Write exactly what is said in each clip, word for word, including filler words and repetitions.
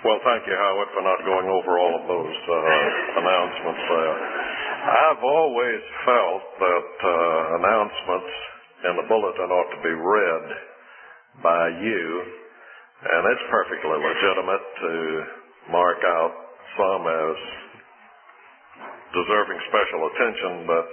Well, thank you, Howard, for not going over all of those uh, announcements there. I've always felt that uh, announcements in the bulletin ought to be read by you, and it's perfectly legitimate to mark out some as deserving special attention, but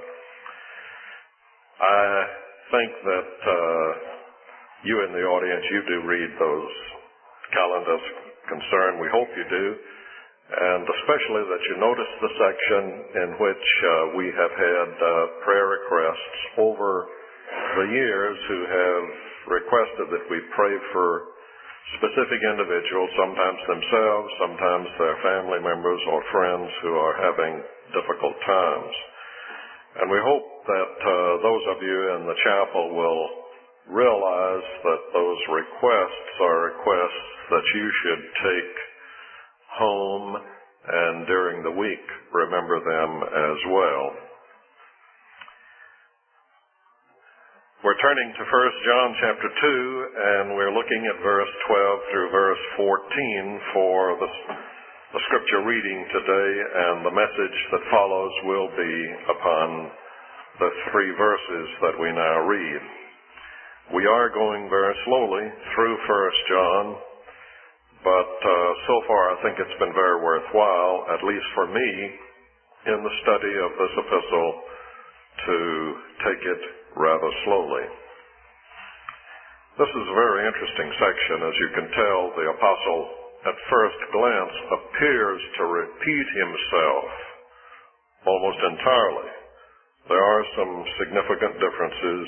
I think that uh, you in the audience, you do read those calendars concerned. We hope you do, and especially that you notice the section in which uh, we have had uh, prayer requests over the years who have requested that we pray for specific individuals, sometimes themselves, sometimes their family members or friends who are having difficult times. And we hope that uh, those of you in the chapel will realize that those requests are requests that you should take home and during the week remember them as well. We're turning to First John chapter two, and we're looking at verse twelve through verse fourteen for the, the scripture reading today, and the message that follows will be upon the three verses that we now read. We are going very slowly through First John, but uh, so far I think it's been very worthwhile, at least for me, in the study of this epistle, to take it rather slowly. This is a very interesting section. As you can tell, the apostle at first glance appears to repeat himself almost entirely. There are some significant differences,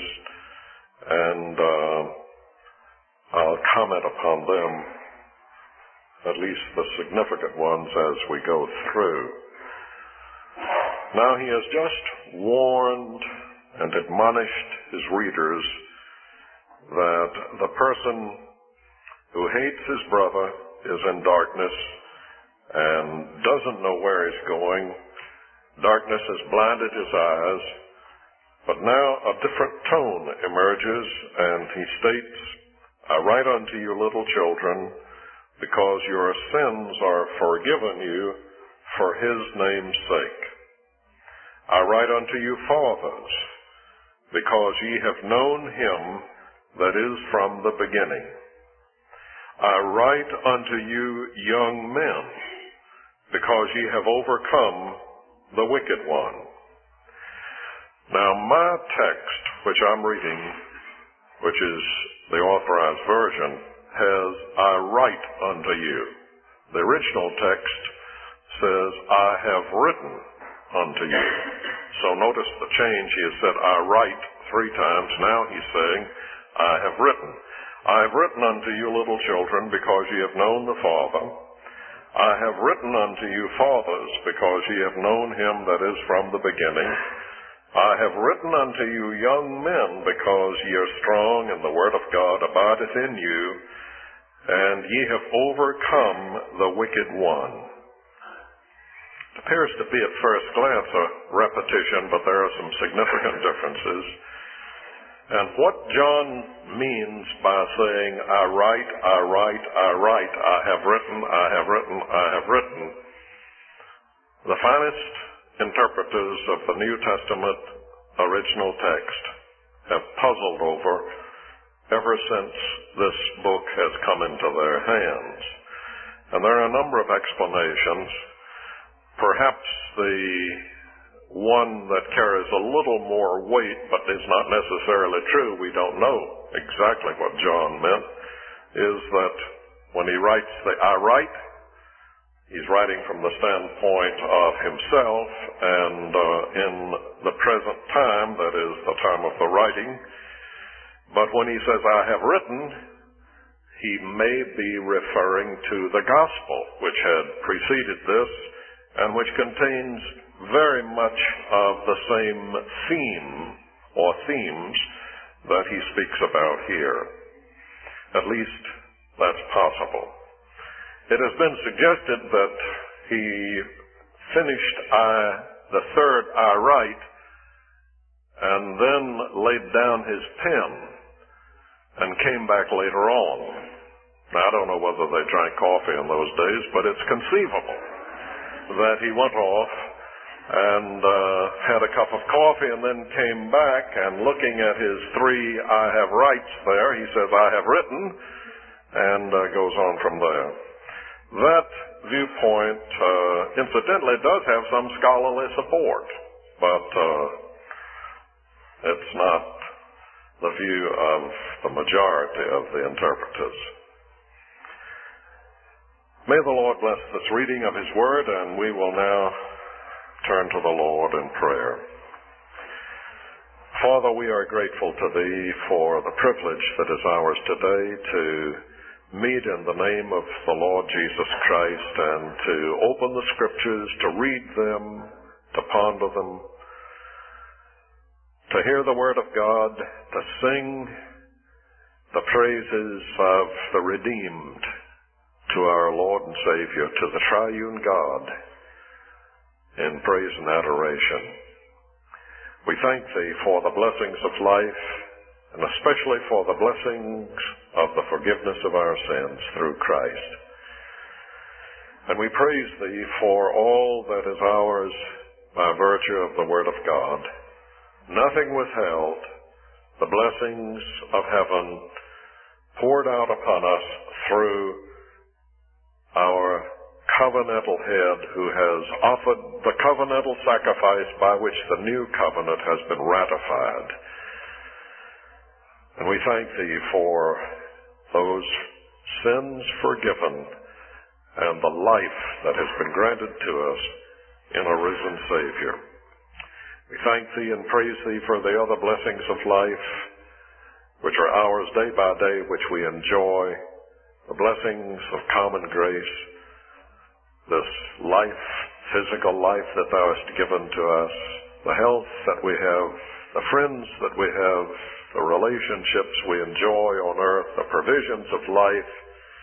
and uh, I'll comment upon them, at least the significant ones, as we go through. Now, he has just warned and admonished his readers that the person who hates his brother is in darkness and doesn't know where he's going. Darkness has blinded his eyes. But now a different tone emerges, and he states, I write unto you, little children, because your sins are forgiven you for his name's sake. I write unto you, fathers, because ye have known him that is from the beginning. I write unto you, young men, because ye have overcome the wicked one. Now, my text, which I'm reading, which is the Authorized Version, has, I write unto you. The original text says, I have written unto you. So notice the change. He has said, I write three times. Now he's saying, I have written. I have written unto you, little children, because ye have known the Father. I have written unto you, fathers, because ye have known him that is from the beginning. I have written unto you, young men, because ye are strong, and the word of God abideth in you, and ye have overcome the wicked one. It appears to be at first glance a repetition, but there are some significant differences. And what John means by saying, I write, I write, I write, I have written, I have written, I have written, the finest interpreters of the New Testament original text have puzzled over ever since this book has come into their hands. And there are a number of explanations. Perhaps the one that carries a little more weight but is not necessarily true, we don't know exactly what John meant, is that when he writes the I write, he's writing from the standpoint of himself and uh, in the present time, that is the time of the writing. But when he says, I have written, he may be referring to the gospel, which had preceded this and which contains very much of the same theme or themes that he speaks about here. At least that's possible. It has been suggested that he finished I, the third I write, and then laid down his pen and came back later on. Now, I don't know whether they drank coffee in those days, but it's conceivable that he went off and uh, had a cup of coffee and then came back, and looking at his three I have rights there, he says, I have written, and uh, goes on from there. That viewpoint, uh, incidentally, does have some scholarly support, but uh, it's not the view of the majority of the interpreters. May the Lord bless this reading of His Word, and we will now turn to the Lord in prayer. Father, we are grateful to Thee for the privilege that is ours today to meet in the name of the Lord Jesus Christ and to open the Scriptures, to read them, to ponder them, to hear the Word of God, to sing the praises of the redeemed to our Lord and Savior, to the triune God, in praise and adoration. We thank Thee for the blessings of life, and especially for the blessings of the forgiveness of our sins through Christ. And we praise Thee for all that is ours by virtue of the Word of God. Nothing withheld, the blessings of heaven poured out upon us through our covenantal head, who has offered the covenantal sacrifice by which the new covenant has been ratified. And we thank Thee for those sins forgiven and the life that has been granted to us in a risen Savior. We thank Thee and praise Thee for the other blessings of life, which are ours day by day, which we enjoy, the blessings of common grace, this life, physical life that Thou hast given to us, the health that we have, the friends that we have, the relationships we enjoy on earth, the provisions of life,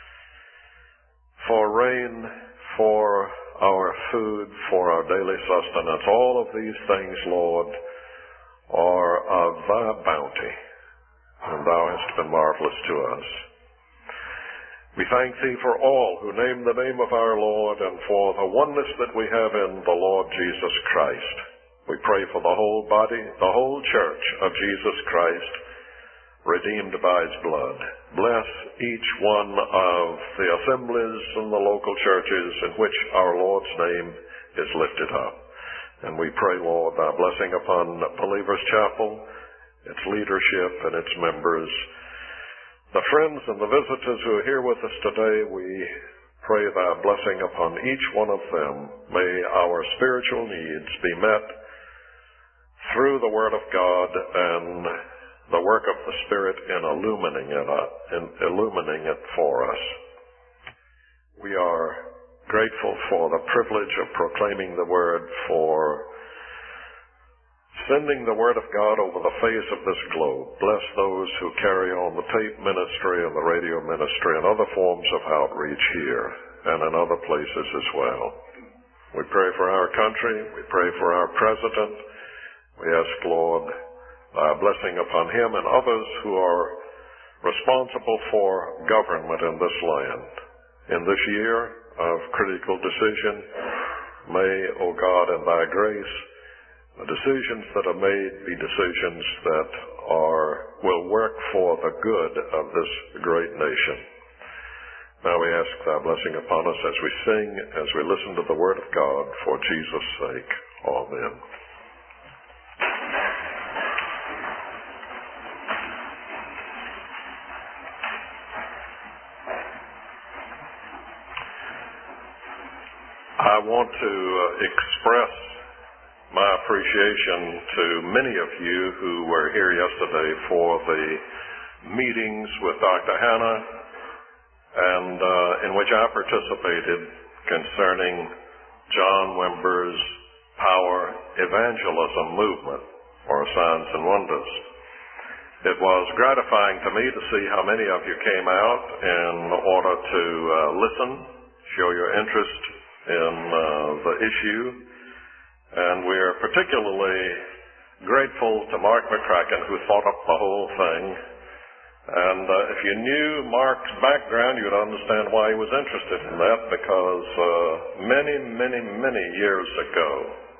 for rain, for our food, for our daily sustenance. All of these things, Lord, are of Thy bounty, and Thou hast been marvelous to us. We thank Thee for all who name the name of our Lord, and for the oneness that we have in the Lord Jesus Christ. We pray for the whole body, the whole church of Jesus Christ, redeemed by His blood. Bless each one of the assemblies and the local churches in which our Lord's name is lifted up. And we pray, Lord, Thy blessing upon Believers Chapel, its leadership and its members. The friends and the visitors who are here with us today, we pray Thy blessing upon each one of them. May our spiritual needs be met through the Word of God and the work of the Spirit in illumining it, in illumining it for us. We are grateful for the privilege of proclaiming the Word, for sending the Word of God over the face of this globe. Bless those who carry on the tape ministry and the radio ministry and other forms of outreach here and in other places as well. We pray for our country. We pray for our president. We ask, Lord, Thy blessing upon him and others who are responsible for government in this land. In this year of critical decision, may, O God, in Thy grace, the decisions that are made be decisions that are will work for the good of this great nation. Now we ask Thy blessing upon us as we sing, as we listen to the Word of God, for Jesus' sake. Amen. I want to uh, express my appreciation to many of you who were here yesterday for the meetings with Doctor Hannah, and uh, in which I participated concerning John Wimber's Power Evangelism Movement, or Signs and Wonders. It was gratifying to me to see how many of you came out in order to uh, listen, show your interest in uh, the issue. And we're particularly grateful to Mark McCracken, who thought up the whole thing, And uh, if you knew Mark's background, you'd understand why he was interested in that, because uh, many, many, many years ago,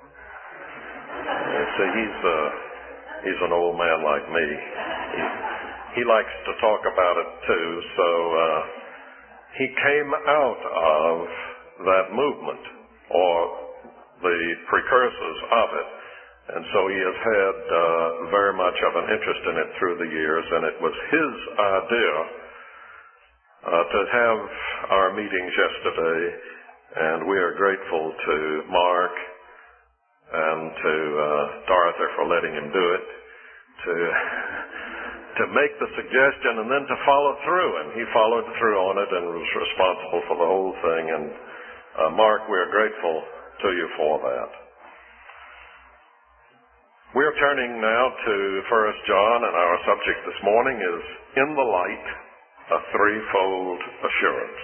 you see, he's, uh, he's an old man like me. He, he likes to talk about it too, so uh, he came out of that movement, or the precursors of it. And so he has had uh, very much of an interest in it through the years, and it was his idea uh, to have our meetings yesterday, and we are grateful to Mark and to uh, Dorothy for letting him do it, to to make the suggestion and then to follow through. And he followed through on it and was responsible for the whole thing. And uh, Mark, we are grateful to you for that. We're turning now to First John, and our subject this morning is In the Light, a Threefold Assurance.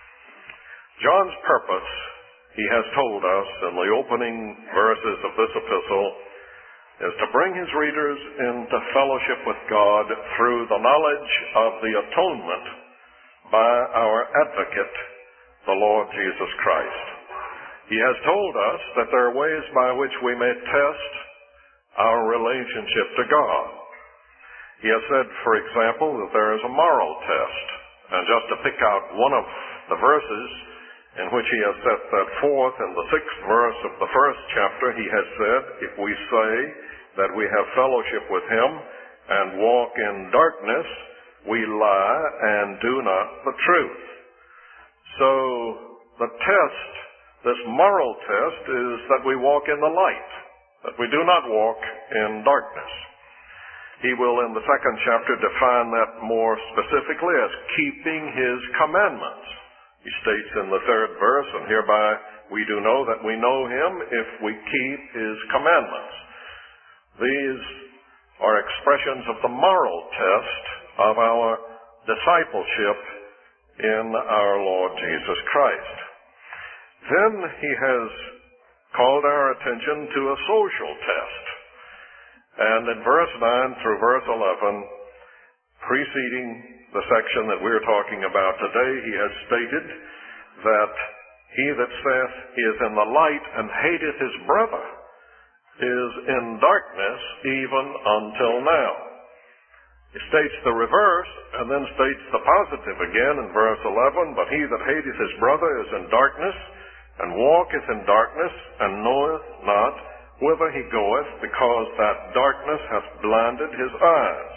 John's purpose, he has told us in the opening verses of this epistle, is to bring his readers into fellowship with God through the knowledge of the atonement by our advocate, the Lord Jesus Christ. He has told us that there are ways by which we may test our relationship to God. He has said, for example, that there is a moral test. And just to pick out one of the verses in which he has set that forth, in the sixth verse of the first chapter, he has said, if we say that we have fellowship with him and walk in darkness, we lie and do not the truth. So the test, this moral test, is that we walk in the light, that we do not walk in darkness. He will, in the second chapter, define that more specifically as keeping his commandments. He states in the third verse, and hereby we do know that we know him if we keep his commandments. These are expressions of the moral test of our discipleship in our Lord Jesus Christ. Then he has called our attention to a social test. And in verse nine through verse eleven, preceding the section that we're talking about today, he has stated that he that saith he is in the light and hateth his brother is in darkness even until now. He states the reverse and then states the positive again in verse eleven, but he that hateth his brother is in darkness and walketh in darkness, and knoweth not whither he goeth, because that darkness hath blinded his eyes.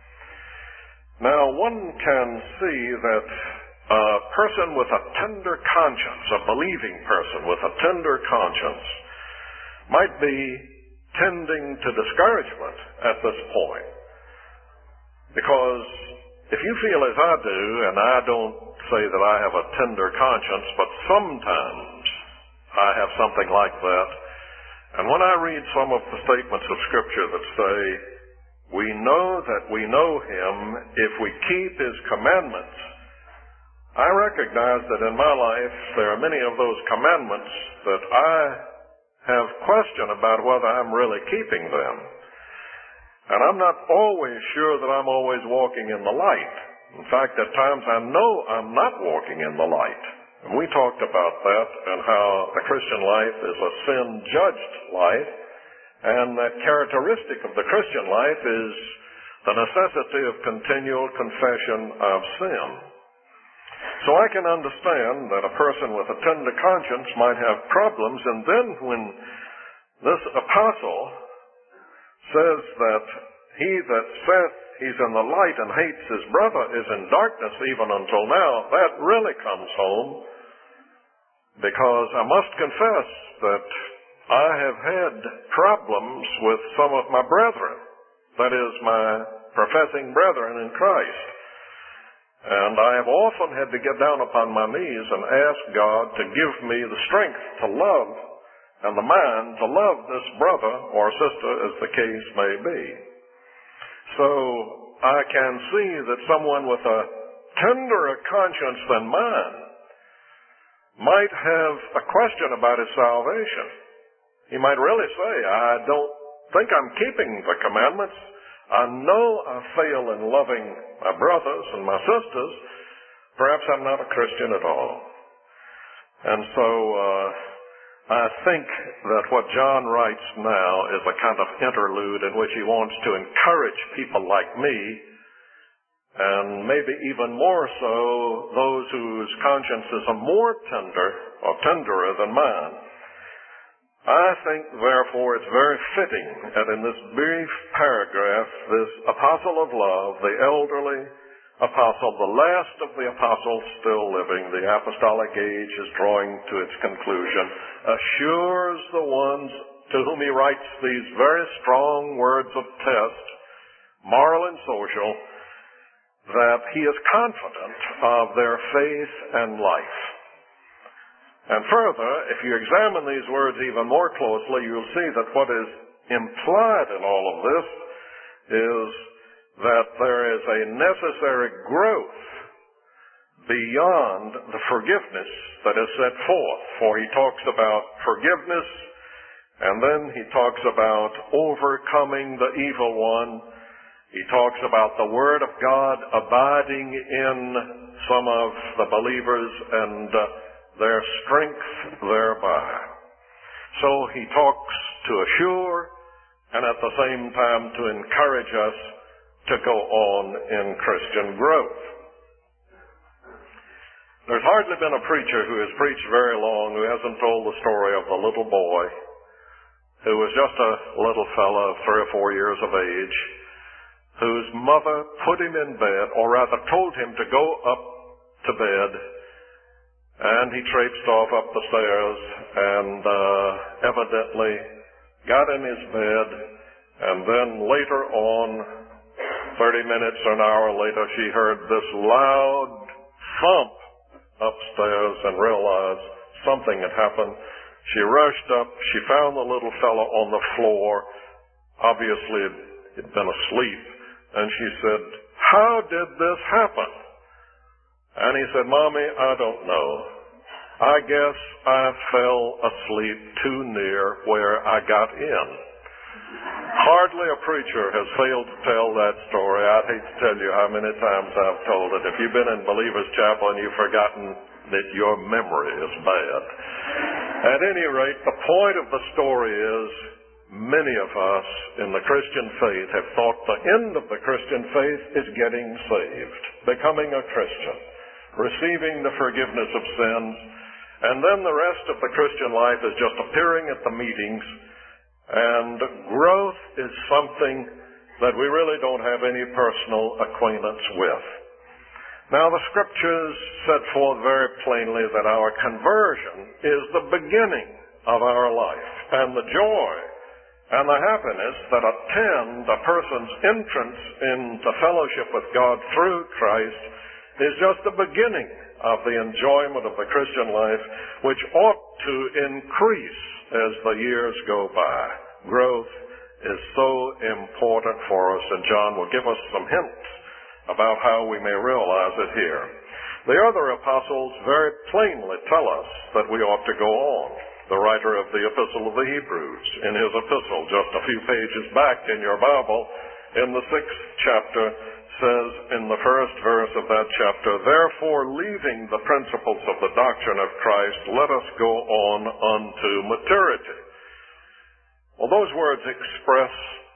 Now, one can see that a person with a tender conscience, a believing person with a tender conscience, might be tending to discouragement at this point. Because if you feel as I do, and I don't say that I have a tender conscience, but sometimes I have something like that. And when I read some of the statements of Scripture that say, we know that we know him if we keep his commandments, I recognize that in my life there are many of those commandments that I have question about whether I'm really keeping them. And I'm not always sure that I'm always walking in the light. In fact, at times I know I'm not walking in the light. And we talked about that and how the Christian life is a sin-judged life, and that characteristic of the Christian life is the necessity of continual confession of sin. So I can understand that a person with a tender conscience might have problems, and then when this apostle says that he that saith he's in the light and hates his brother is in darkness even until now, that really comes home, because I must confess that I have had problems with some of my brethren, that is, my professing brethren in Christ. And I have often had to get down upon my knees and ask God to give me the strength to love and the mind to love this brother or sister, as the case may be. So I can see that someone with a tenderer conscience than mine might have a question about his salvation. He might really say, I don't think I'm keeping the commandments. I know I fail in loving my brothers and my sisters. Perhaps I'm not a Christian at all. And so uh, I think that what John writes now is a kind of interlude in which he wants to encourage people like me, and maybe even more so those whose consciences are more tender or tenderer than mine. I think, therefore, it's very fitting that in this brief paragraph, this apostle of love, the elderly apostle, the last of the apostles still living, the apostolic age is drawing to its conclusion, assures the ones to whom he writes these very strong words of test, moral and social, that he is confident of their faith and life. And further, if you examine these words even more closely, you'll see that what is implied in all of this is that there is a necessary growth beyond the forgiveness that is set forth. For he talks about forgiveness, and then he talks about overcoming the evil one. He talks about the Word of God abiding in some of the believers and uh, their strength thereby. So he talks to assure and at the same time to encourage us to go on in Christian growth. There's hardly been a preacher who has preached very long who hasn't told the story of the little boy who was just a little fellow of three or four years of age, whose mother put him in bed, or rather told him to go up to bed, and he traipsed off up the stairs and uh, evidently got in his bed, and then later on, thirty minutes or an hour later, she heard this loud thump upstairs and realized something had happened. She rushed up. She found the little fellow on the floor. Obviously, he'd been asleep. And she said, "How did this happen?" And he said, "Mommy, I don't know. I guess I fell asleep too near where I got in." Hardly a preacher has failed to tell that story. I'd hate to tell you how many times I've told it. If you've been in Believer's Chapel and you've forgotten that, your memory is bad. At any rate, the point of the story is, many of us in the Christian faith have thought the end of the Christian faith is getting saved, becoming a Christian, receiving the forgiveness of sins, and then the rest of the Christian life is just appearing at the meetings, and growth is something that we really don't have any personal acquaintance with. Now, the Scriptures set forth very plainly that our conversion is the beginning of our life, and the joy and the happiness that attend a person's entrance into fellowship with God through Christ is just the beginning of the enjoyment of the Christian life, which ought to increase as the years go by. Growth is so important for us, and John will give us some hints about how we may realize it here. The other apostles very plainly tell us that we ought to go on. The writer of the Epistle of the Hebrews, in his epistle, just a few pages back in your Bible, in the sixth chapter, says in the first verse of that chapter, "Therefore, leaving the principles of the doctrine of Christ, let us go on unto maturity." Well, those words express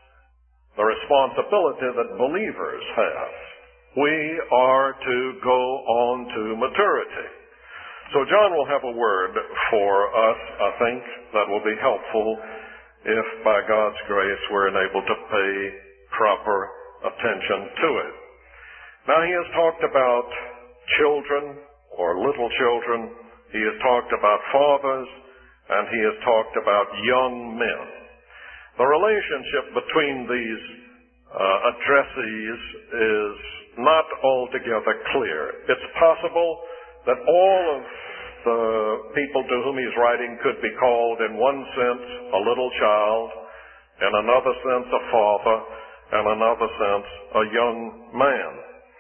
the responsibility that believers have. We are to go on to maturity. So John will have a word for us, I think, that will be helpful if, by God's grace, we're enabled to pay proper attention to it. Now, he has talked about children or little children. He has talked about fathers, and he has talked about young men. The relationship between these uh, addressees is not altogether clear. It's possible that all of the people to whom he's writing could be called, in one sense, a little child, in another sense, a father, and in another sense, a young man.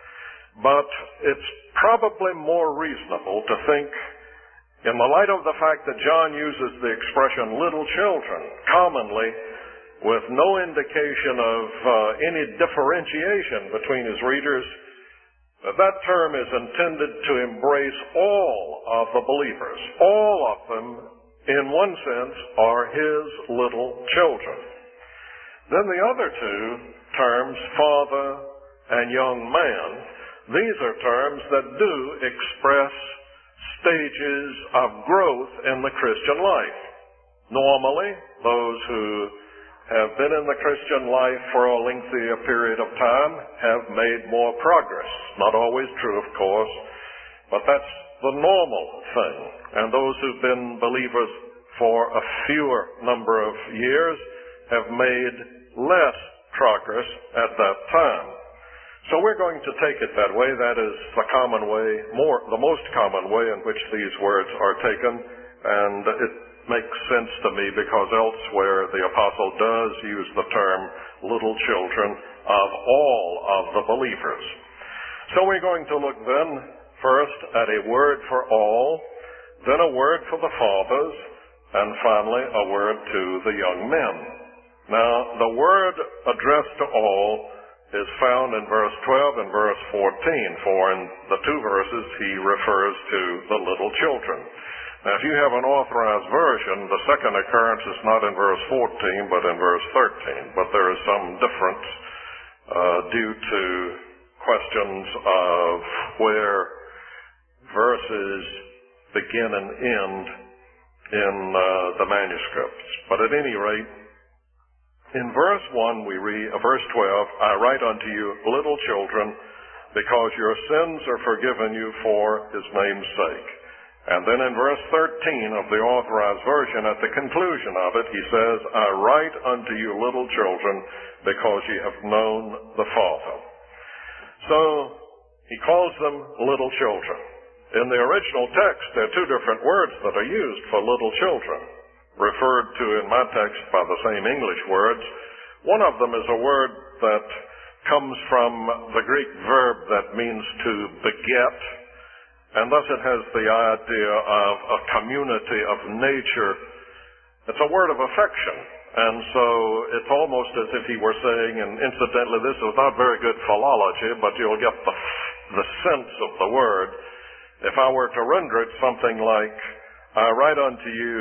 But it's probably more reasonable to think, in the light of the fact that John uses the expression little children commonly, with no indication of uh, any differentiation between his readers, that term is intended to embrace all of the believers. All of them, in one sense, are his little children. Then the other two terms, father and young man, these are terms that do express stages of growth in the Christian life. Normally, those who have been in the Christian life for a lengthier period of time have made more progress. Not always true, of course, but that's the normal thing. And those who've been believers for a fewer number of years have made less progress at that time. So we're going to take it that way. That is the common way, more, the most common way in which these words are taken, and it makes sense to me because elsewhere the apostle does use the term little children of all of the believers. So we're going to look then first at a word for all, then a word for the fathers, and finally a word to the young men. Now, the word addressed to all is found in verse twelve and verse fourteen, for in the two verses he refers to the little children. Now, if you have an authorized version, the second occurrence is not in verse fourteen, but in verse thirteen. But there is some difference uh, due to questions of where verses begin and end in uh, the manuscripts. But at any rate, in verse one we read, uh, verse twelve, I write unto you, little children, because your sins are forgiven you for his name's sake. And then in verse thirteen of the authorized version, at the conclusion of it, he says, I write unto you, little children, because ye have known the Father. So, he calls them little children. In the original text, there are two different words that are used for little children, referred to in my text by the same English words. One of them is a word that comes from the Greek verb that means to beget, and thus it has the idea of a community of nature. It's a word of affection, and so it's almost as if he were saying, and incidentally this is not very good philology, but you'll get the, the sense of the word. If I were to render it something like, I write unto you,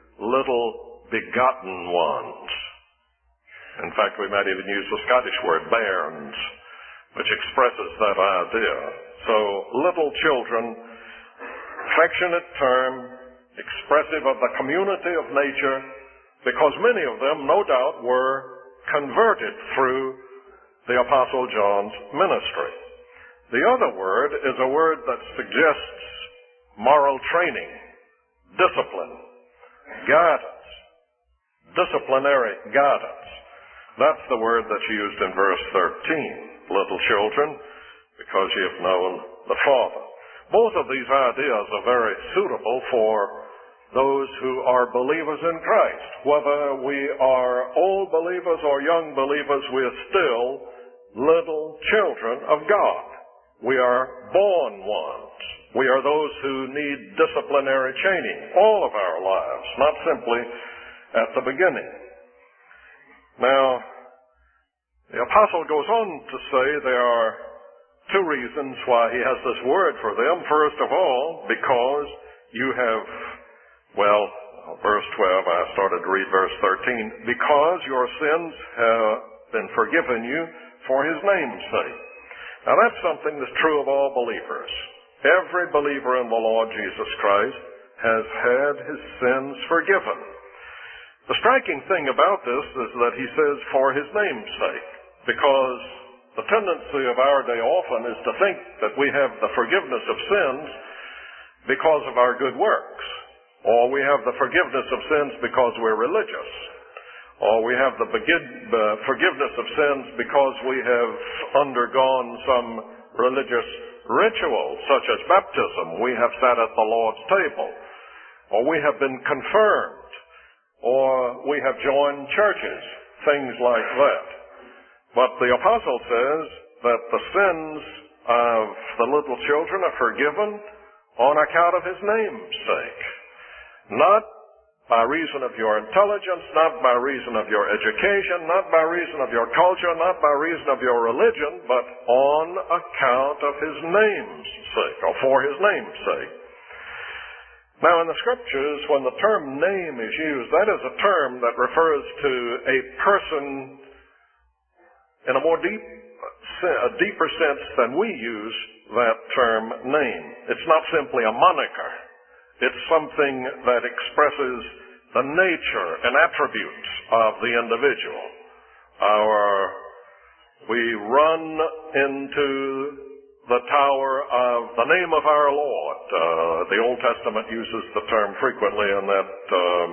little begotten ones. In fact, we might even use the Scottish word, bairns, which expresses that idea. So, little children, affectionate term, expressive of the community of nature, because many of them, no doubt, were converted through the Apostle John's ministry. The other word is a word that suggests moral training, discipline, guidance, disciplinary guidance. That's the word that's used in verse thirteen. Little children, because ye have known the Father. Both of these ideas are very suitable for those who are believers in Christ. Whether we are old believers or young believers, we are still little children of God. We are born ones. We are those who need disciplinary training all of our lives, not simply at the beginning. Now, the apostle goes on to say there are two reasons why he has this word for them. First of all, because you have, well, verse twelve, I started to read verse thirteen, because your sins have been forgiven you for his name's sake. Now that's something that's true of all believers. Every believer in the Lord Jesus Christ has had his sins forgiven. The striking thing about this is that he says, for his name's sake, because the tendency of our day often is to think that we have the forgiveness of sins because of our good works, or we have the forgiveness of sins because we're religious, or we have the forgiveness of sins because we have undergone some religious ritual, such as baptism. We have sat at the Lord's table, or we have been confirmed, or we have joined churches, things like that. But the apostle says that the sins of the little children are forgiven on account of his name's sake, not by reason of your intelligence, not by reason of your education, not by reason of your culture, not by reason of your religion, but on account of his name's sake, or for his name's sake. Now, in the Scriptures, when the term name is used, that is a term that refers to a person in a more deep, a deeper sense than we use that term name. It's not simply a moniker. It's something that expresses the nature and attributes of the individual. Our, we run into the tower of the name of our Lord. Uh, the Old Testament uses the term frequently in that um,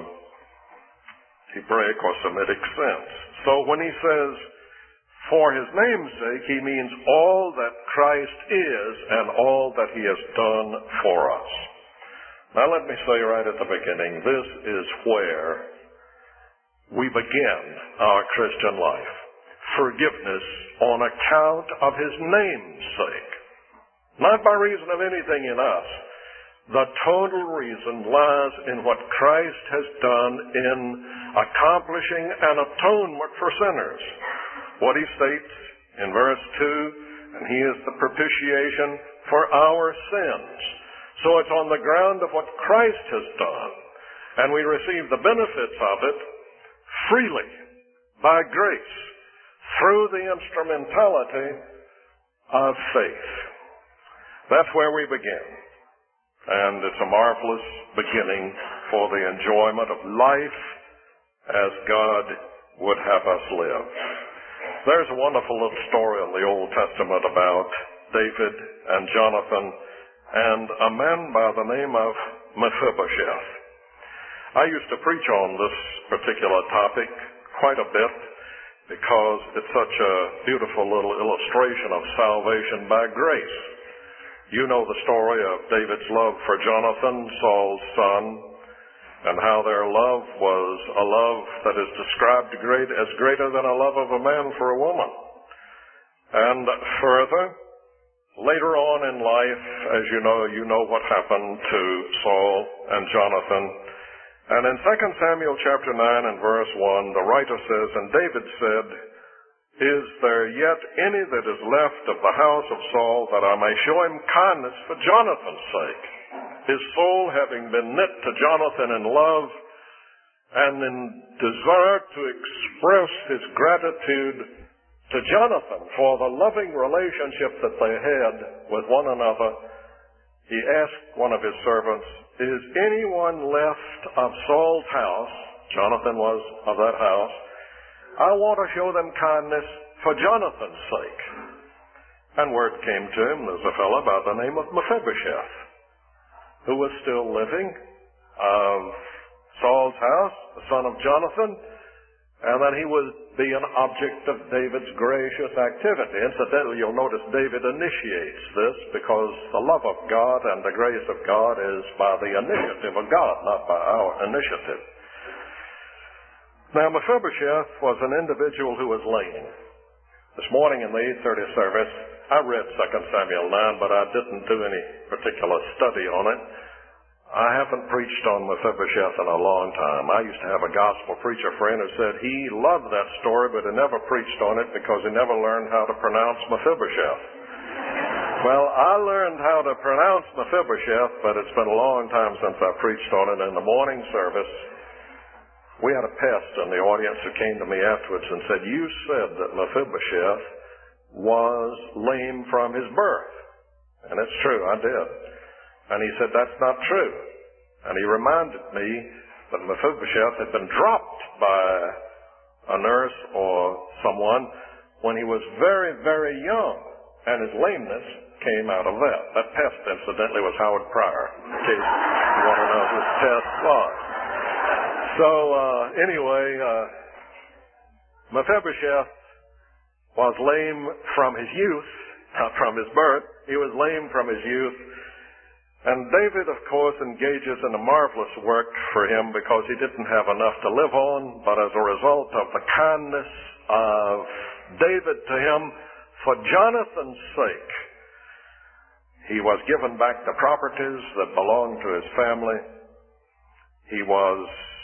Hebraic or Semitic sense. So when he says, for his name's sake, he means all that Christ is and all that he has done for us. Now let me say right at the beginning, this is where we begin our Christian life. Forgiveness on account of his name's sake. Not by reason of anything in us. The total reason lies in what Christ has done in accomplishing an atonement for sinners. What he states in verse two, and he is the propitiation for our sins. So it's on the ground of what Christ has done, and we receive the benefits of it freely, by grace, through the instrumentality of faith. That's where we begin. And it's a marvelous beginning for the enjoyment of life as God would have us live. There's a wonderful little story in the Old Testament about David and Jonathan and a man by the name of Mephibosheth. I used to preach on this particular topic quite a bit because it's such a beautiful little illustration of salvation by grace. You know the story of David's love for Jonathan, Saul's son, and how their love was a love that is described great, as greater than a love of a man for a woman. And further, later on in life, as you know, you know what happened to Saul and Jonathan. And in Second Samuel chapter nine and verse one, the writer says, and David said, is there yet any that is left of the house of Saul that I may show him kindness for Jonathan's sake? His soul having been knit to Jonathan in love and in desire to express his gratitude to Jonathan for the loving relationship that they had with one another, he asked one of his servants, is anyone left of Saul's house? Jonathan was of that house. I want to show them kindness for Jonathan's sake. And word came to him, there's a fellow by the name of Mephibosheth, who was still living of Saul's house, the son of Jonathan, and that he would be an object of David's gracious activity. Incidentally, you'll notice David initiates this because the love of God and the grace of God is by the initiative of God, not by our initiative. Now, Mephibosheth was an individual who was lame. This morning in the eight thirty service, I read Second Samuel nine, but I didn't do any particular study on it. I haven't preached on Mephibosheth in a long time. I used to have a gospel preacher friend who said he loved that story, but he never preached on it because he never learned how to pronounce Mephibosheth. Well, I learned how to pronounce Mephibosheth, but it's been a long time since I preached on it. In the morning service, we had a pest in the audience who came to me afterwards and said, you said that Mephibosheth was lame from his birth. And it's true, I did. And he said, that's not true. And he reminded me that Mephibosheth had been dropped by a nurse or someone when he was very, very young. And his lameness came out of that. That pest, incidentally, was Howard Pryor, in case you want to know who this pest was. So, uh, anyway, uh, Mephibosheth was lame from his youth, not from his birth. He was lame from his youth. And David, of course, engages in a marvelous work for him because he didn't have enough to live on, but as a result of the kindness of David to him, for Jonathan's sake, he was given back the properties that belonged to his family. He was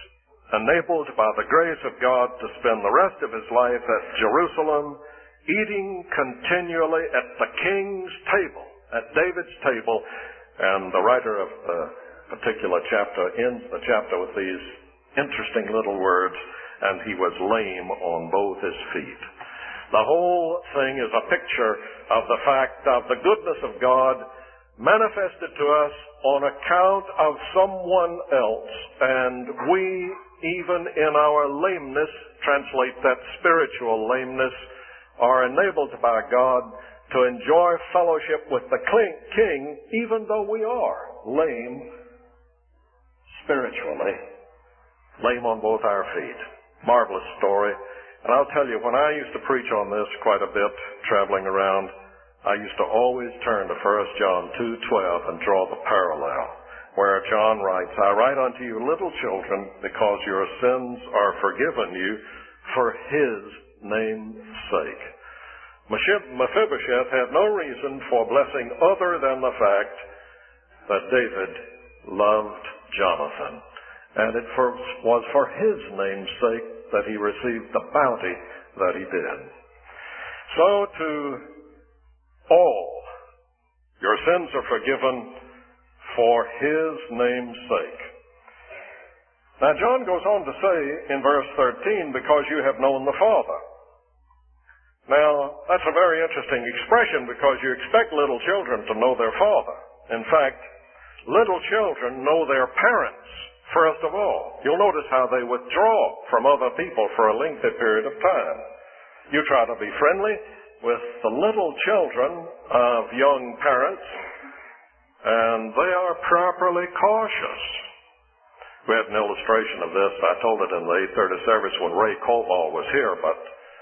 enabled by the grace of God to spend the rest of his life at Jerusalem, eating continually at the king's table, at David's table. And the writer of the particular chapter ends the chapter with these interesting little words, and he was lame on both his feet. The whole thing is a picture of the fact of the goodness of God manifested to us on account of someone else, and we, even in our lameness, translate that spiritual lameness, are enabled by God to enjoy fellowship with the King, even though we are lame spiritually, lame on both our feet. Marvelous story. And I'll tell you, when I used to preach on this quite a bit, traveling around, I used to always turn to First John two twelve and draw the parallel, where John writes, I write unto you, little children, because your sins are forgiven you for his name's sake. Mephibosheth had no reason for blessing other than the fact that David loved Jonathan. And it was for his name's sake that he received the bounty that he did. So to all, your sins are forgiven for his name's sake. Now John goes on to say in verse thirteen, because you have known the Father. Now, that's a very interesting expression, because you expect little children to know their father. In fact, little children know their parents, first of all. You'll notice how they withdraw from other people for a lengthy period of time. You try to be friendly with the little children of young parents, and they are properly cautious. We had an illustration of this. I told it in the eight thirty service when Ray Colball was here, but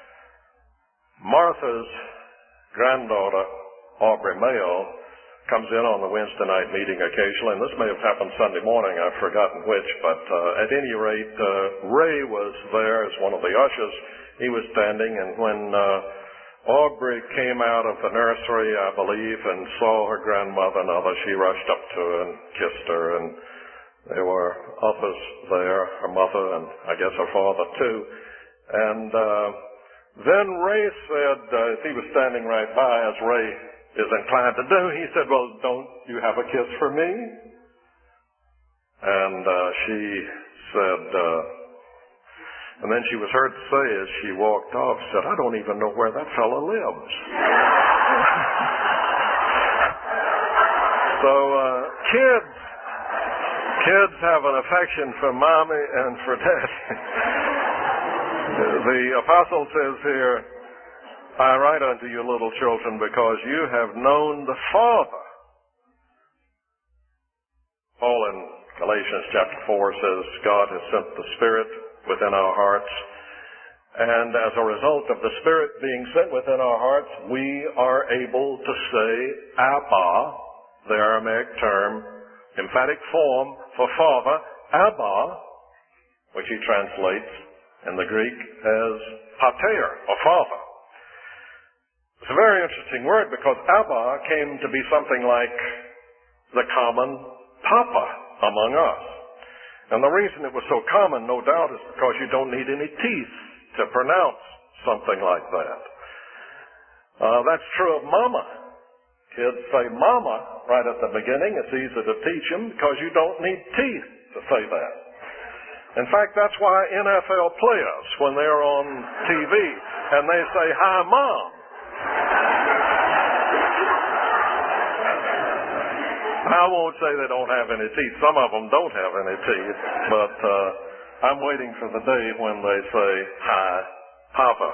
Martha's granddaughter, Aubrey Mayo, comes in on the Wednesday night meeting occasionally, and this may have happened Sunday morning, I've forgotten which, but uh, at any rate, uh, Ray was there as one of the ushers. He was standing, and when uh, Aubrey came out of the nursery, I believe, and saw her grandmother and others, she rushed up to her and kissed her, and there were others there, her mother and I guess her father too. And uh, then Ray said, uh, as he was standing right by, as Ray is inclined to do, he said, well, don't you have a kiss for me? And uh, she said, uh, and then she was heard to say as she walked off, said, I don't even know where that fellow lives. So uh, kids, kids have an affection for mommy and for daddy. The apostle says here, I write unto you, little children, because you have known the Father. Paul in Galatians chapter four says, God has sent the Spirit within our hearts, and as a result of the Spirit being sent within our hearts, we are able to say, Abba, the Aramaic term, emphatic form for Father, Abba, which he translates in the Greek as pater, or father. It's a very interesting word because Abba came to be something like the common papa among us. And the reason it was so common, no doubt, is because you don't need any teeth to pronounce something like that. Uh, that's true of mama. Kids say mama right at the beginning. It's easy to teach them because you don't need teeth to say that. In fact, that's why N F L players, when they're on T V and they say, hi, Mom. I won't say they don't have any teeth. Some of them don't have any teeth, but uh, I'm waiting for the day when they say, hi, Papa.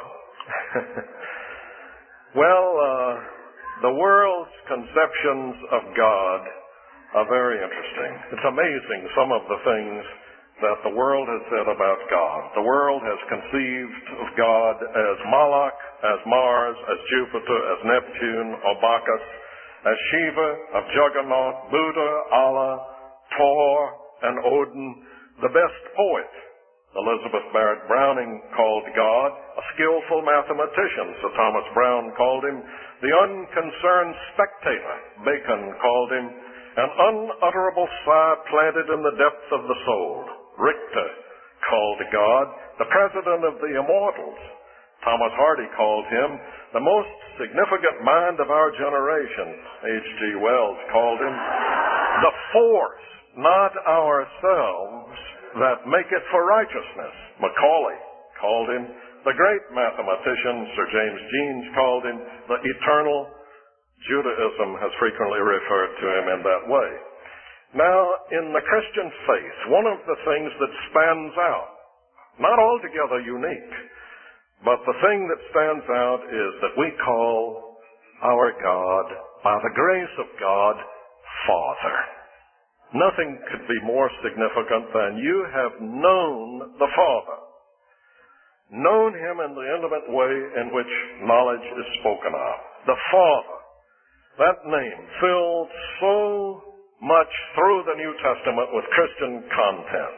Well, uh, the world's conceptions of God are very interesting. It's amazing some of the things that the world has said about God. The world has conceived of God as Moloch, as Mars, as Jupiter, as Neptune, or Bacchus, as Shiva, of Juggernaut, Buddha, Allah, Thor, and Odin, the best poet. Elizabeth Barrett Browning called God a skillful mathematician. Sir Thomas Browne called him the unconcerned spectator. Bacon called him an unutterable sigh planted in the depths of the soul. Richter called God the President of the Immortals. Thomas Hardy called him the most significant mind of our generation. H G Wells called him the force, not ourselves, that maketh for righteousness. Macaulay called him the great mathematician. Sir James Jeans called him the eternal. Judaism has frequently referred to him in that way. Now, in the Christian faith, one of the things that stands out, not altogether unique, but the thing that stands out is that we call our God, by the grace of God, Father. Nothing could be more significant than you have known the Father. Known him in the intimate way in which knowledge is spoken of. The Father. That name filled so much through the New Testament with Christian content.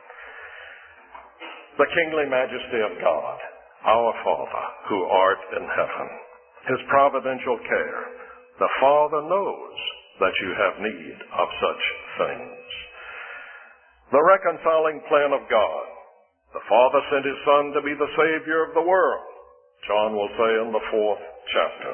The kingly majesty of God, our Father, who art in heaven. His providential care. The Father knows that you have need of such things. The reconciling plan of God. The Father sent his Son to be the Savior of the world. John will say in the fourth chapter.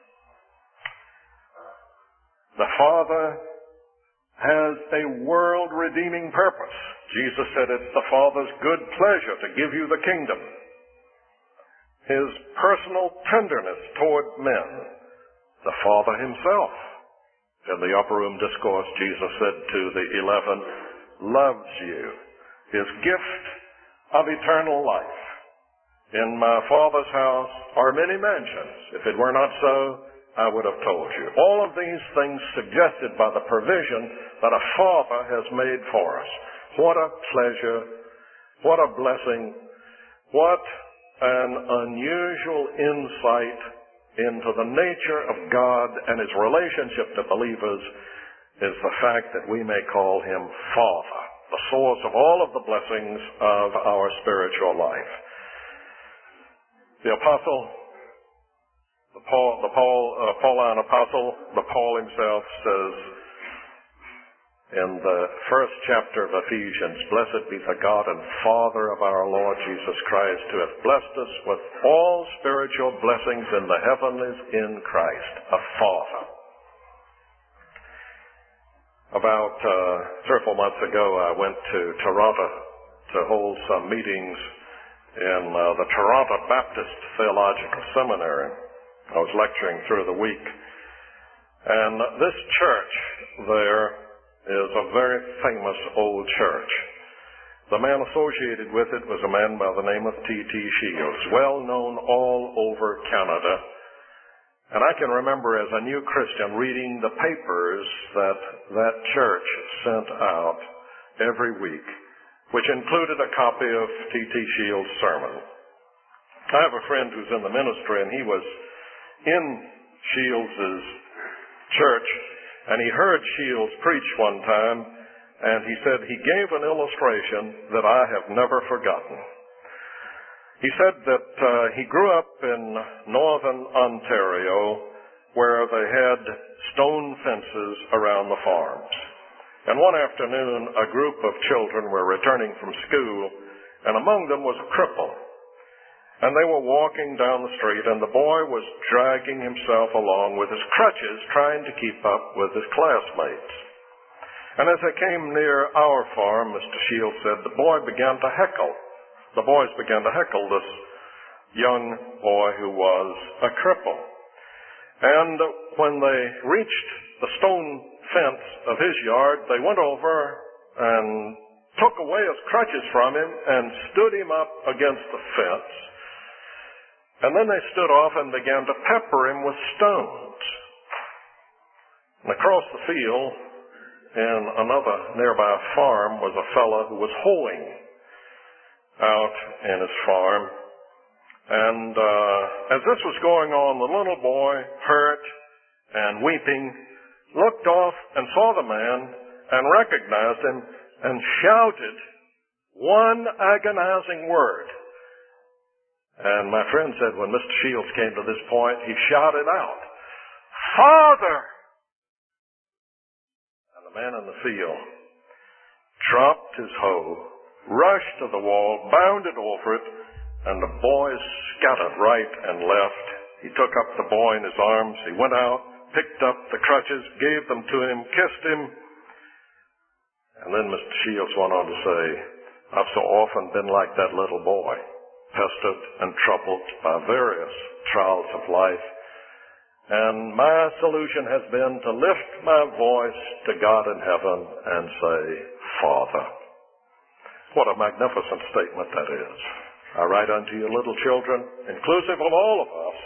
The Father has a world-redeeming purpose. Jesus said it's the Father's good pleasure to give you the kingdom. His personal tenderness toward men. The Father himself. In the upper room discourse, Jesus said to the eleven, loves you. His gift of eternal life. In my Father's house are many mansions. If it were not so, I would have told you. All of these things suggested by the provision that a Father has made for us. What a pleasure. What a blessing. What an unusual insight into the nature of God and his relationship to believers is the fact that we may call him Father, the source of all of the blessings of our spiritual life. The apostle, the Paul, the Paul, uh, Pauline apostle, the Paul himself says in the first chapter of Ephesians, blessed be the God and Father of our Lord Jesus Christ, who hath blessed us with all spiritual blessings in the heavenlies in Christ, a Father. About uh, three or four months ago, I went to Toronto to hold some meetings in uh, the Toronto Baptist Theological Seminary. I was lecturing through the week. And this church there is a very famous old church. The man associated with it was a man by the name of T T Shields, well known all over Canada. And I can remember as a new Christian reading the papers that that church sent out every week, which included a copy of T T Shields' sermon. I have a friend who's in the ministry, and he was in Shields' church, and he heard Shields preach one time, and he said he gave an illustration that I have never forgotten. He said that uh, he grew up in northern Ontario where they had stone fences around the farms. And one afternoon, a group of children were returning from school, and among them was a cripple. And they were walking down the street, and the boy was dragging himself along with his crutches, trying to keep up with his classmates. And as they came near our farm, Mister Shields said, the boy began to heckle. The boys began to heckle this young boy who was a cripple. And when they reached the stone fence of his yard, they went over and took away his crutches from him and stood him up against the fence. And then they stood off and began to pepper him with stones. And across the field, in another nearby farm, was a fellow who was hoeing out in his farm. And uh, as this was going on, the little boy, hurt and weeping, looked off and saw the man and recognized him and shouted one agonizing word. And my friend said when Mister Shields came to this point, he shouted out, "Father!" And the man in the field dropped his hoe, rushed to the wall, bounded over it, and the boys scattered right and left. He took up the boy in his arms. He went out, picked up the crutches, gave them to him, kissed him. And then Mister Shields went on to say, I've so often been like that little boy, pestered and troubled by various trials of life. And my solution has been to lift my voice to God in heaven and say, Father. What a magnificent statement that is. I write unto you, little children, inclusive of all of us,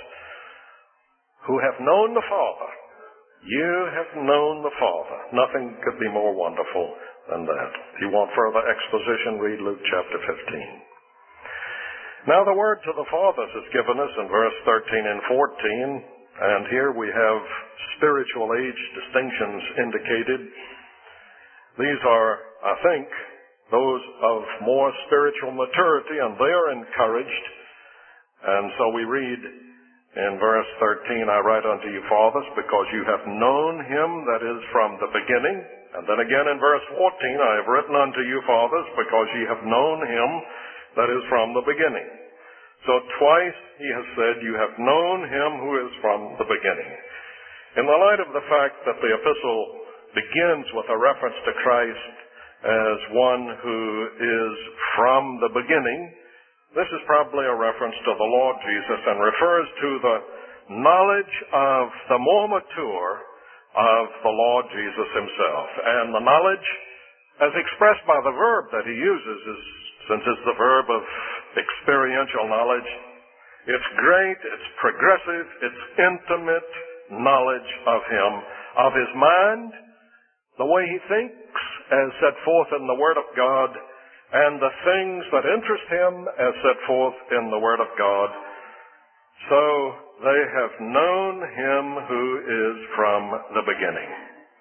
who have known the Father. You have known the Father. Nothing could be more wonderful than that. If you want further exposition, read Luke chapter fifteen. Now the word to the fathers is given us in verse thirteen and fourteen, and here we have spiritual age distinctions indicated. These are, I think, those of more spiritual maturity, and they are encouraged. And so we read in verse thirteen, I write unto you, fathers, because you have known him that is from the beginning. And then again in verse fourteen, I have written unto you, fathers, because ye have known him that is from the beginning. So twice he has said, you have known him who is from the beginning. In the light of the fact that the epistle begins with a reference to Christ as one who is from the beginning, this is probably a reference to the Lord Jesus and refers to the knowledge of the more mature of the Lord Jesus himself. And the knowledge, as expressed by the verb that he uses, is, since it's the verb of experiential knowledge, it's great, it's progressive, it's intimate knowledge of him, of his mind, the way he thinks, as set forth in the Word of God, and the things that interest him as set forth in the Word of God. So they have known him who is from the beginning.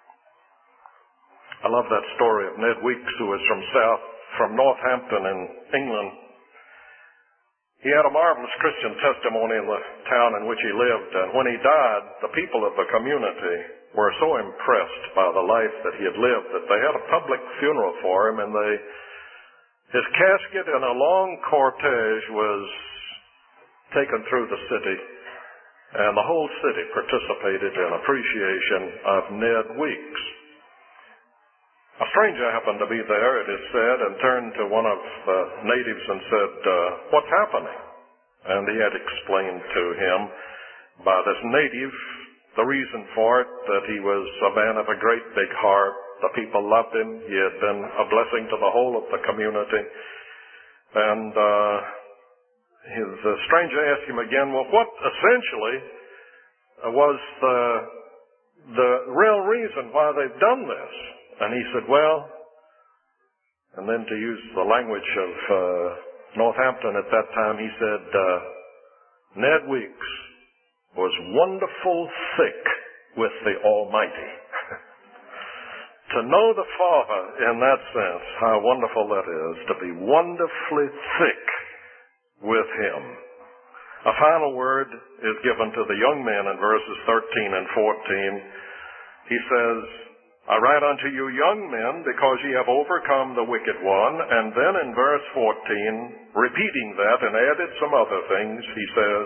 I love that story of Ned Weeks, who is from South, from Northampton in England. He had a marvelous Christian testimony in the town in which he lived, and when he died, the people of the community were so impressed by the life that he had lived that they had a public funeral for him, and they, his casket in a long cortege was taken through the city, and the whole city participated in appreciation of Ned Weeks. A stranger happened to be there, it is said, and turned to one of the natives and said, uh, what's happening? And he had explained to him by this native the reason for it, that he was a man of a great big heart. The people loved him. He had been a blessing to the whole of the community. And uh, his, the stranger asked him again, well, what essentially was the, the real reason why they've done this? And he said, well, and then to use the language of uh, Northampton at that time, he said, uh, Ned Weeks was wonderful thick with the Almighty. To know the Father in that sense, how wonderful that is, to be wonderfully thick with him. A final word is given to the young men in verses thirteen and fourteen. He says, I write unto you, young men, because ye have overcome the wicked one. And then in verse fourteen, repeating that and added some other things, he says,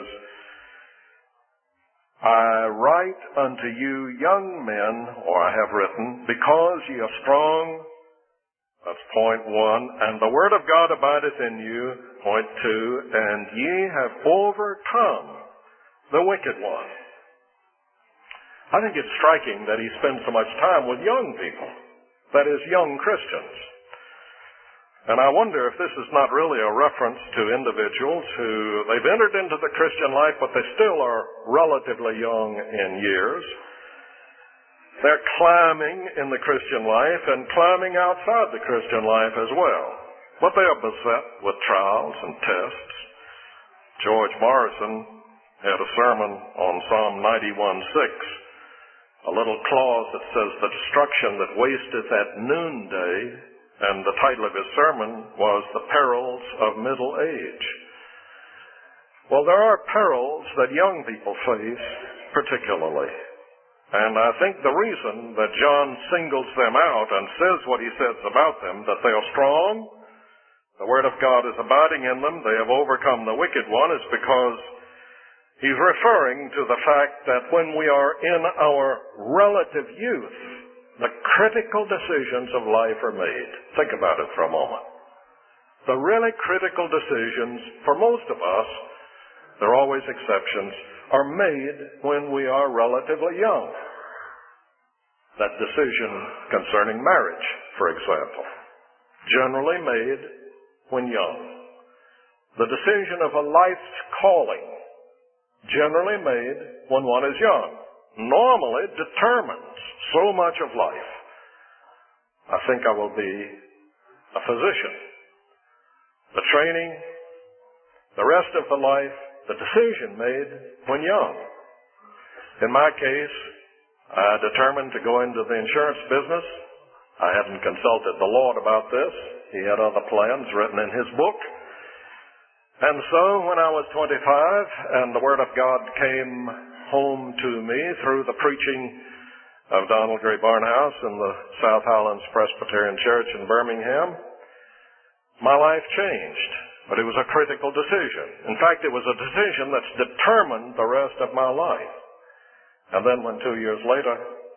I write unto you, young men, or I have written, because ye are strong, that's point one, and the word of God abideth in you, point two, and ye have overcome the wicked one. I think it's striking that he spends so much time with young people, that is, young Christians. And I wonder if this is not really a reference to individuals who, they've entered into the Christian life, but they still are relatively young in years. They're climbing in the Christian life and climbing outside the Christian life as well. But they are beset with trials and tests. George Morrison had a sermon on Psalm ninety-one six. A little clause that says, the destruction that wasteth at noonday, and the title of his sermon was The Perils of Middle Age. Well, there are perils that young people face particularly. And I think the reason that John singles them out and says what he says about them, that they are strong, the Word of God is abiding in them, they have overcome the wicked one, is because he's referring to the fact that when we are in our relative youth, the critical decisions of life are made. Think about it for a moment. The really critical decisions, for most of us, there are always exceptions, are made when we are relatively young. That decision concerning marriage, for example, generally made when young. The decision of a life's calling, generally made when one is young, normally determines so much of life. I think I will be a physician. The training, the rest of the life, the decision made when young. In my case, I determined to go into the insurance business. I hadn't consulted the Lord about this. He had other plans written in his book. And so when I was twenty-five and the Word of God came home to me through the preaching of Donald Gray Barnhouse in the South Highlands Presbyterian Church in Birmingham, my life changed. But it was a critical decision. In fact, it was a decision that's determined the rest of my life. And then when two years later,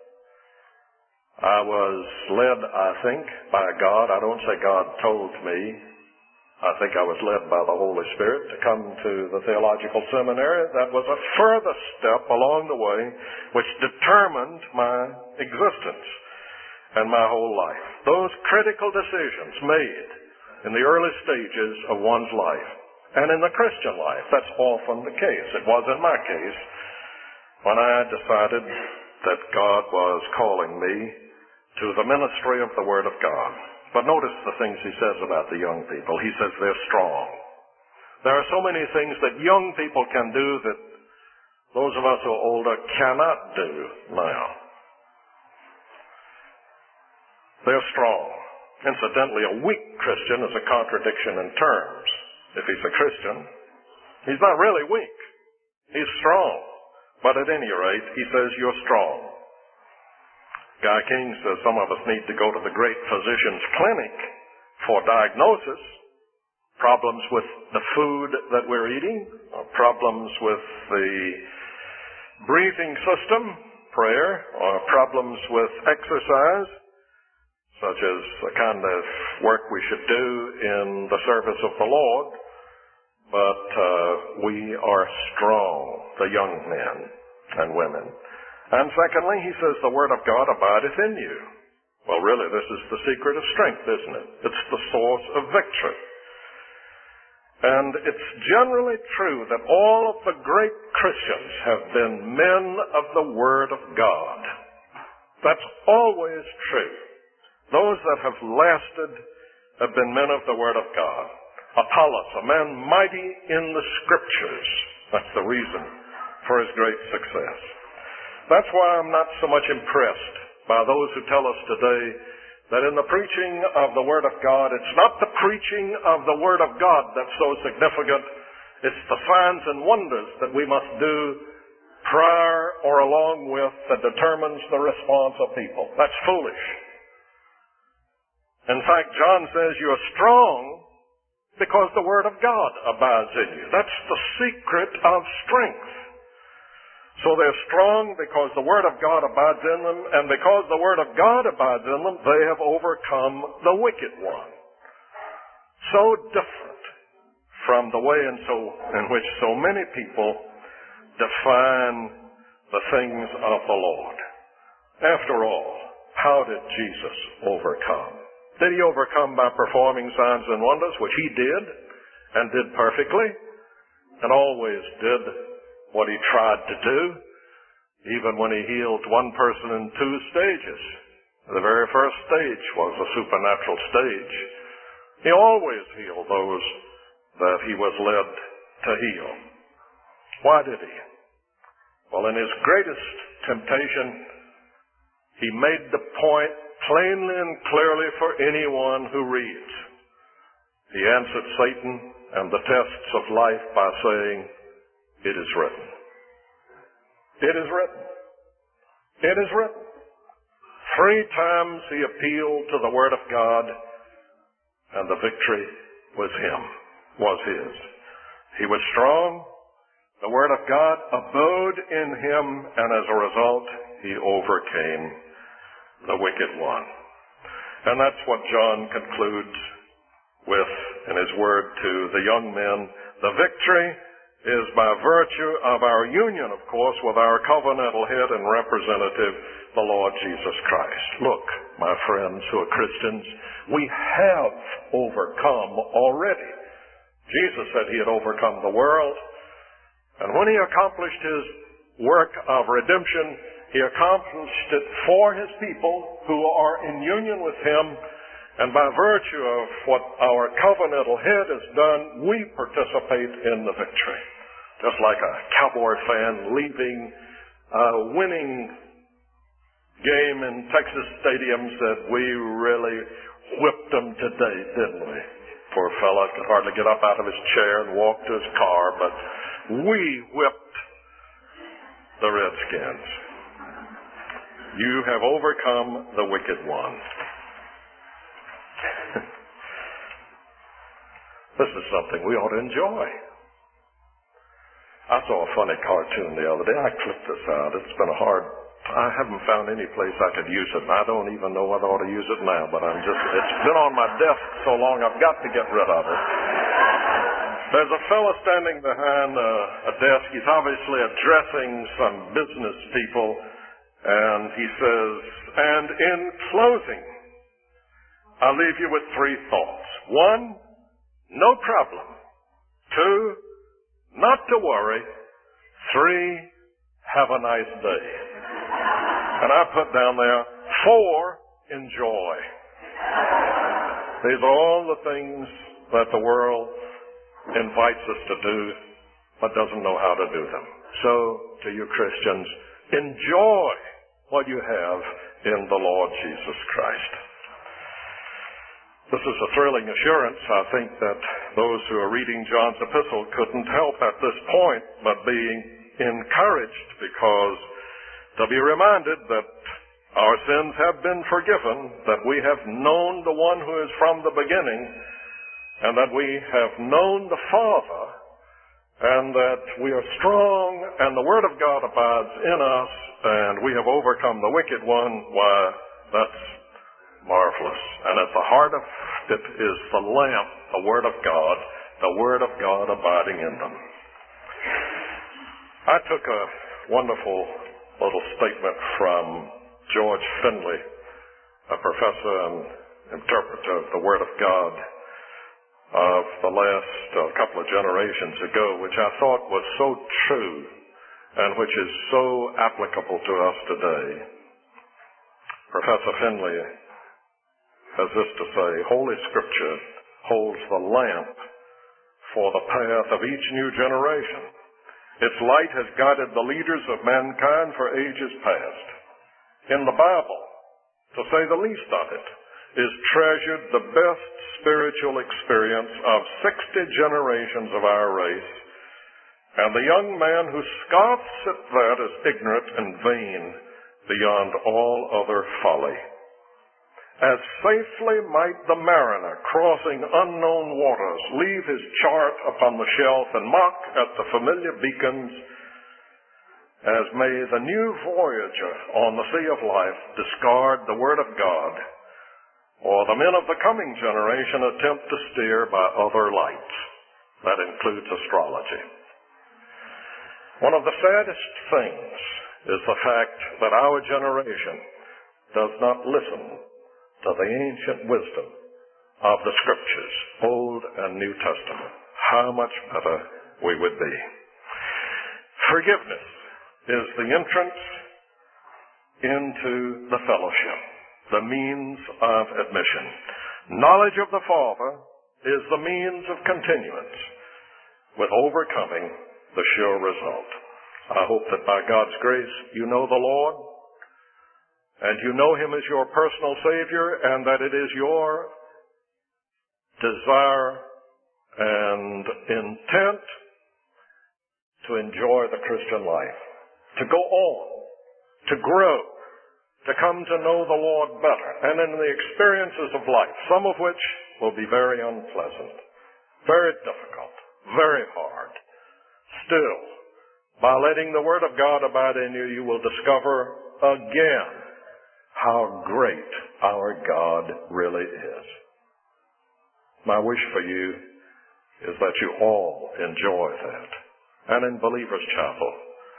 I was led, I think, by God. I don't say God told me. I think I was led by the Holy Spirit to come to the theological seminary. That was a further step along the way which determined my existence and my whole life. Those critical decisions made in the early stages of one's life. And in the Christian life, that's often the case. It was in my case when I decided that God was calling me to the ministry of the Word of God. But notice the things he says about the young people. He says they're strong. There are so many things that young people can do that those of us who are older cannot do now. They're strong. Incidentally, a weak Christian is a contradiction in terms. If he's a Christian, he's not really weak. He's strong. But at any rate, he says you're strong. Guy King says some of us need to go to the great physician's clinic for diagnosis. Problems with the food that we're eating, or problems with the breathing system, prayer, or problems with exercise, such as the kind of work we should do in the service of the Lord. But uh, we are strong, the young men and women. And secondly, he says the Word of God abideth in you. Well, really, this is the secret of strength, isn't it? It's the source of victory. And it's generally true that all of the great Christians have been men of the Word of God. That's always true. Those that have lasted have been men of the Word of God. Apollos, a man mighty in the Scriptures. That's the reason for his great success. That's why I'm not so much impressed by those who tell us today that in the preaching of the Word of God, it's not the preaching of the Word of God that's so significant. It's the signs and wonders that we must do prior or along with that determines the response of people. That's foolish. In fact, John says you're strong because the Word of God abides in you. That's the secret of strength. So they're strong because the Word of God abides in them, and because the Word of God abides in them, they have overcome the wicked one. So different from the way in, so, in which so many people define the things of the Lord. After all, how did Jesus overcome? Did he overcome by performing signs and wonders, which he did, and did perfectly, and always did what he tried to do, even when he healed one person in two stages? The very first stage was a supernatural stage. He always healed those that he was led to heal. Why did he? Well, in his greatest temptation, he made the point plainly and clearly for anyone who reads. He answered Satan and the tests of life by saying, "It is written." It is written. It is written. Three times he appealed to the Word of God, and the victory was him, was his. He was strong. The Word of God abode in him, and as a result, he overcame the wicked one. And that's what John concludes with in his word to the young men. The victory is by virtue of our union, of course, with our covenantal head and representative, the Lord Jesus Christ. Look, my friends who are Christians, we have overcome already. Jesus said he had overcome the world. And when he accomplished his work of redemption, he accomplished it for his people who are in union with him. And by virtue of what our covenantal head has done, we participate in the victory. Just like a Cowboy fan leaving a winning game in Texas Stadium said, we really whipped them today, didn't we? Poor fella could hardly get up out of his chair and walk to his car, but we whipped the Redskins. You have overcome the wicked one. This is something we ought to enjoy. I saw a funny cartoon the other day. I clipped this out. It's been a hard, I haven't found any place I could use it. And I don't even know whether I ought to use it now, but I'm just, it's been on my desk so long I've got to get rid of it. There's a fellow standing behind a, a desk. He's obviously addressing some business people, and he says, and in closing, I'll leave you with three thoughts. One, no problem. Two, not to worry. Three, have a nice day. And I put down there, four, enjoy. These are all the things that the world invites us to do, but doesn't know how to do them. So, to you Christians, enjoy what you have in the Lord Jesus Christ. This is a thrilling assurance. I think that those who are reading John's epistle couldn't help at this point but being encouraged, because to be reminded that our sins have been forgiven, that we have known the one who is from the beginning, and that we have known the Father, and that we are strong, and the Word of God abides in us, and we have overcome the wicked one. Why, that's marvelous. And at the heart of it is the lamp, the Word of God, the Word of God abiding in them. I took a wonderful little statement from George Finley, a professor and interpreter of the Word of God of the last uh, couple of generations ago, which I thought was so true and which is so applicable to us today. Professor Finley has this to say: Holy Scripture holds the lamp for the path of each new generation. Its light has guided the leaders of mankind for ages past. In the Bible, to say the least of it, is treasured the best spiritual experience of sixty generations of our race, and the young man who scoffs at that is ignorant and vain beyond all other folly. As safely might the mariner crossing unknown waters leave his chart upon the shelf and mock at the familiar beacons, as may the new voyager on the sea of life discard the Word of God, or the men of the coming generation attempt to steer by other lights. That includes astrology. One of the saddest things is the fact that our generation does not listen to the ancient wisdom of the Scriptures, Old and New Testament. How much better we would be. Forgiveness is the entrance into the fellowship, the means of admission. Knowledge of the Father is the means of continuance, with overcoming the sure result. I hope that by God's grace you know the Lord, and you know Him as your personal Savior, and that it is your desire and intent to enjoy the Christian life, to go on, to grow, to come to know the Lord better, and in the experiences of life, some of which will be very unpleasant, very difficult, very hard. Still, by letting the Word of God abide in you, you will discover again how great our God really is. My wish for you is that you all enjoy that. And in Believer's Chapel,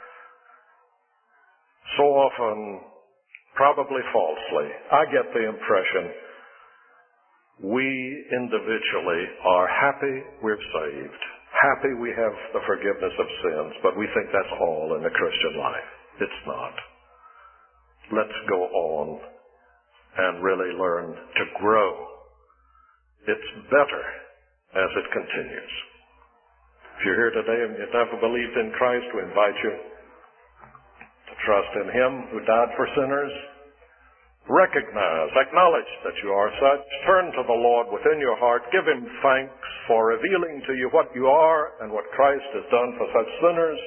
so often, probably falsely, I get the impression we individually are happy we're saved, happy we have the forgiveness of sins, but we think that's all in the Christian life. It's not. Let's go on and really learn to grow. It's better as it continues. If you're here today and you've never believed in Christ, we invite you to trust in Him who died for sinners. Recognize, acknowledge that you are such. Turn to the Lord within your heart. Give Him thanks for revealing to you what you are and what Christ has done for such sinners.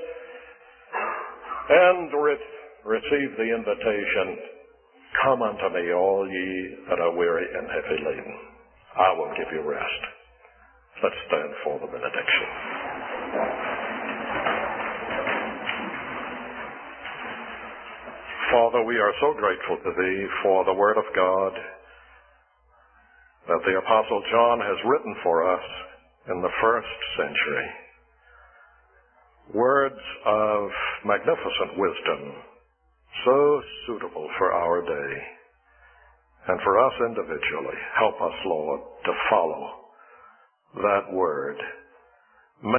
And re- receive the invitation, come unto me, all ye that are weary and heavy laden. I will give you rest. Let's stand for the benediction. Father, we are so grateful to Thee for the Word of God that the Apostle John has written for us in the first century. Words of magnificent wisdom, so suitable for our day. And for us individually, help us, Lord, to follow that Word